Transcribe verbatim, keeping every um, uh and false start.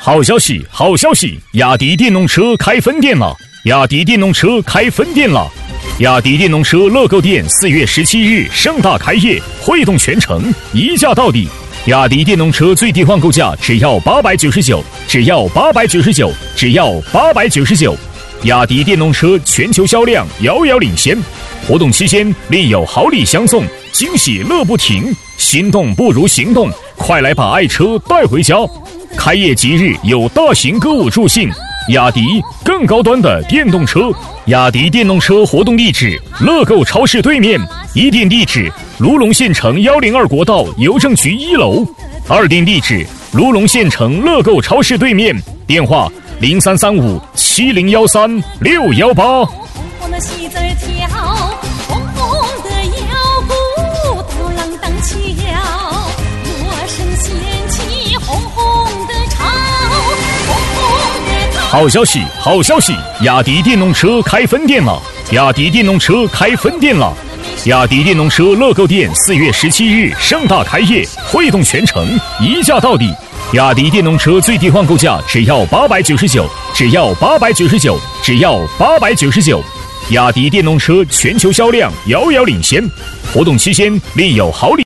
好消息，好消息！雅迪电动车开分店了！雅迪电动车开分店了！雅迪电动车乐购店四月十七日盛大开业，汇动全城，一价到底。雅迪电动车最低换购价只要八百九十九，只要八百九十九，只要八百九十九。雅迪电动车全球销量遥遥领先，活动期间另有好礼相送，惊喜乐不停。心动不如行动，快来把爱车带回家！开业即日有大型歌舞助兴，雅迪更高端的电动车。雅迪电动车活动地址：乐购超市对面；一店地址：卢龙县城一零二国道邮政局一楼；二店地址：卢龙县城乐购超市对面。电话：零三三五七零幺三六幺八。好消息，好消息！雅迪电动车开分店了！雅迪电动车开分店了！雅迪电动车乐购店四月十七日盛大开业，汇动全城，一价到底。雅迪电动车最低换购价只要八百九十九，只要八百九十九，只要八百九十九。雅迪电动车全球销量遥遥领先，活动期间另有好礼。